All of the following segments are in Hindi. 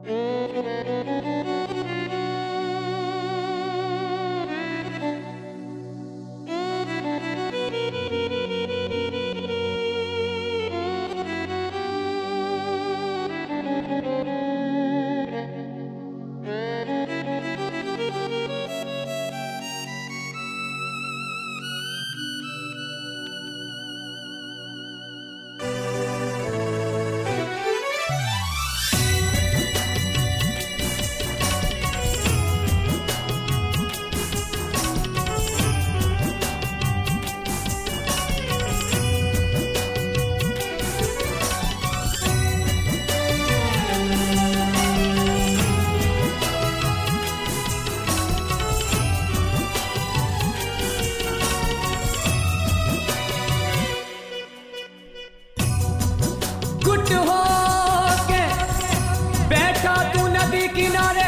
गुट हो के बैठा तू नदी किनारे,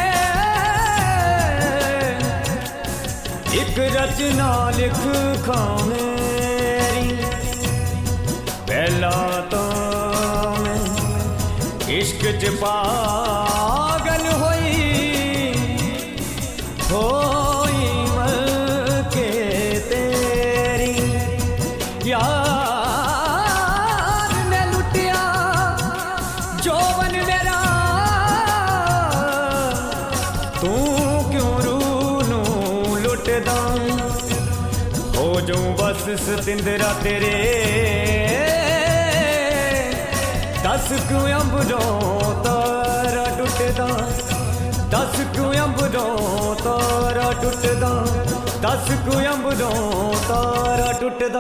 एक रचना लिख मेरी। पहला तो मैं इश्क च पागल होई मर के तेरी यार तू क्यों रूनू लुटदा हो जो बस सतिंदरा तेरे। दस क्यों अंबरों तारा टुटदा, दस क्यों अंबरों तारा टुटदा, दस क्यों अंबरों तारा टुटदा।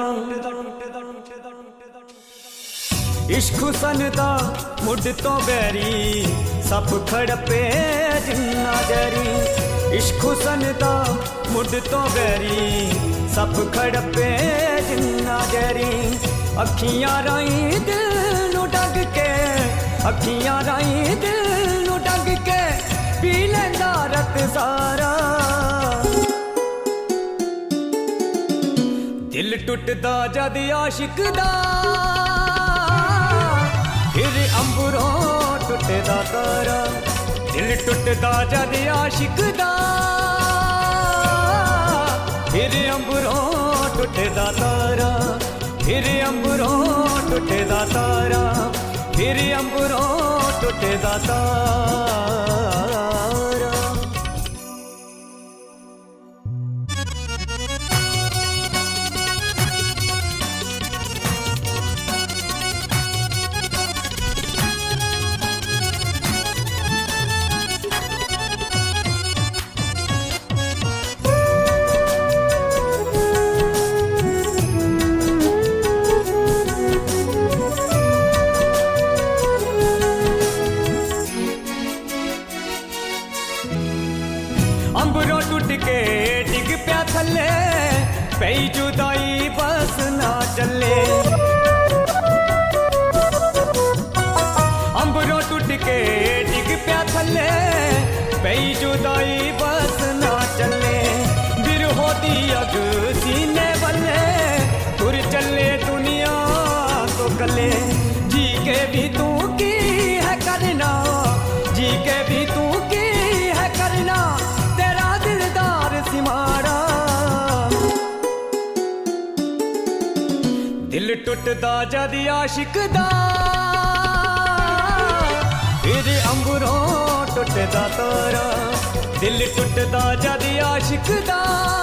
इश्क सनदा मुड तो बैरी सप खड़पे जिन्ना जरी। इश्क सनदा मुड तो बैरी सप खड़पे जिन्ना जरी। अखियां राई दिल नू डग के, अखियां राई दिल नू डग के पी लैंदा रत सारा। दिल टुटदा जद आशिक दा, फिर अंबरों टुटदा तारा। दिल टुटदा जद आशिक दा, फिर अंबरों टुटदा तारा। फिर अंबरों टुटदा तारा, फिर अंबरों टुटदा तारा। अंबरों टुट के डिग प्या थले, पई जुदाई बस ना चले। अंबरों टुट के डिग प्या थले, पई जुदाई बस ना चले। बिरहो दी अग सीने वाले तुर चले दुनिया तो गले। जी के भी तू की है करना, जी के भी तू की है करना, तेरा दिलदार सिमारा। दिल टुटदा जद आशिक दा, फिर अंबरों टुटदा तारा। दिल टुटदा जद आशिक दा,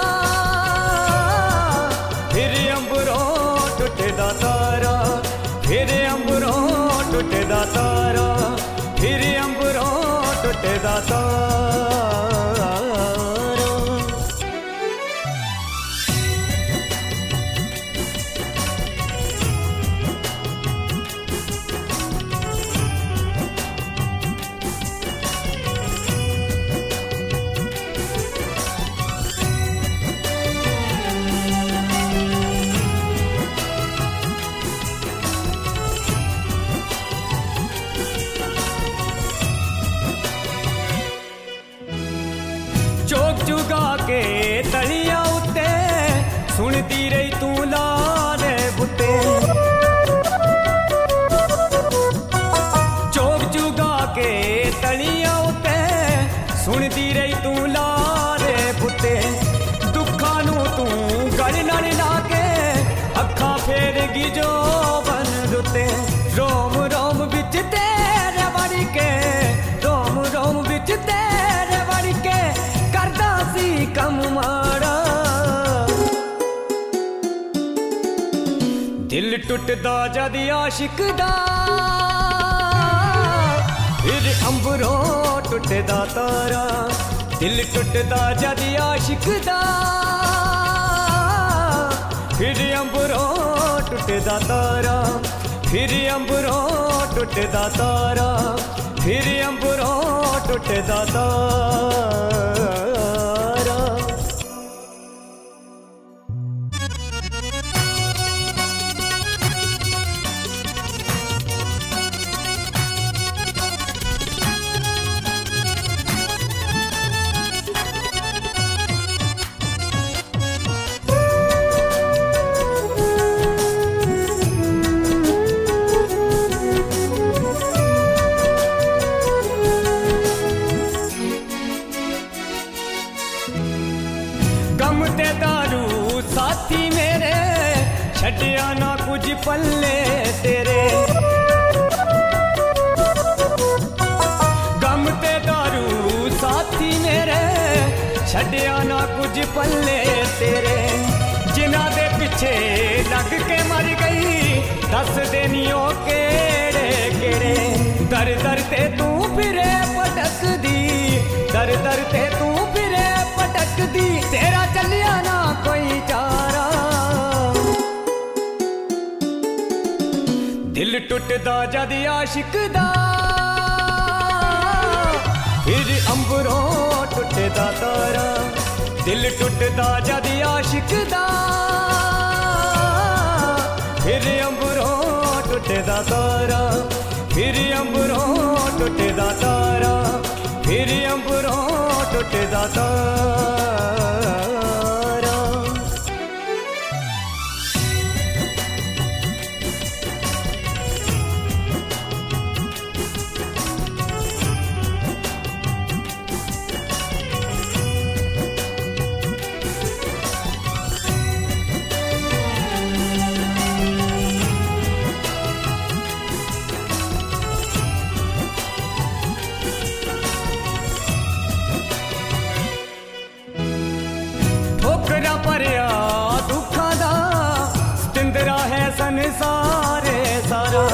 फिर अंबरों टुटदा तारा। फिर अंबरों टुटदा तारा, फिर अंबरों टुटदा तारा। चौक चुगा के तलिया उत्ते सुनती रही तू लारे बुते। चौक चुगा के तलिया सुनदी रही तू लारे पुते दुखा नू तू गल नाल लाके अखा फेरगी जो बन दुते रोम रोम बिच तेरे वड़ के रोम रोम बिच तेरे वड़ के करदा सी कम माड़ा दिल टुटदा जद आशिक दा फिर अंबरों टुटदा तारा दिल टुटदा जद आशिक दा फिर अंबरों टुटदा तारा फिर अंबरों टुटदा तारा फिर अंबरों टुटदा तारा गम ते दारू साथी मेरे छड्डिया ना कुछ पल्ले तेरे गम ते दारू साथी मेरे छड्डिया ना कुछ पल्ले तेरे जिन्हां दे पिछे लग के मर गई दस देनियों केड़े केड़े दर दर ते तू फिरे पटक दी दर दर ते तू फिरे पटक दी तेरा चलिया ना कोई चारा दिल टुटदा जद आशिक दा फिर अंबरों टुटदा तारा दिल टुटदा जद आशिक दा फिर अंबरों टुटदा तारा फिर अंबरों टुटदा तारा फिर अंबरों टुटदा तारा ठोकरा परया दुखा दा सतिंदरा है संसारे सारा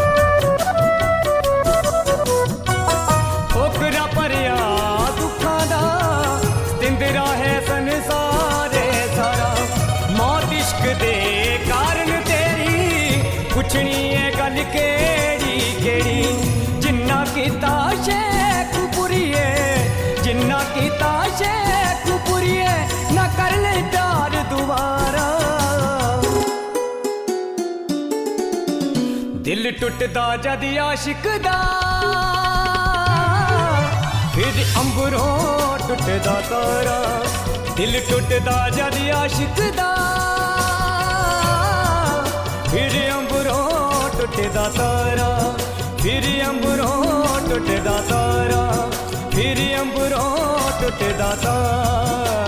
ठोकरा परया दुखा दा सतिंदरा है संसारे सारा मौत इश्क दे कारण तेरी पुछनी है गल केड़ी केड़ी जिन्ना कीता शेख पुरिए जिन्ना कीता शेख पुरिए ना कर ले प्यार दोबारा दिल टुटदा जद आशिक दा फिर अंबरों टुटदा तारा दिल टुटदा जद आशिक दा फिर अंबरों टुटदा तारा फिर अंबरों टुटदा तारा फिर अंबरों टुटदा तारा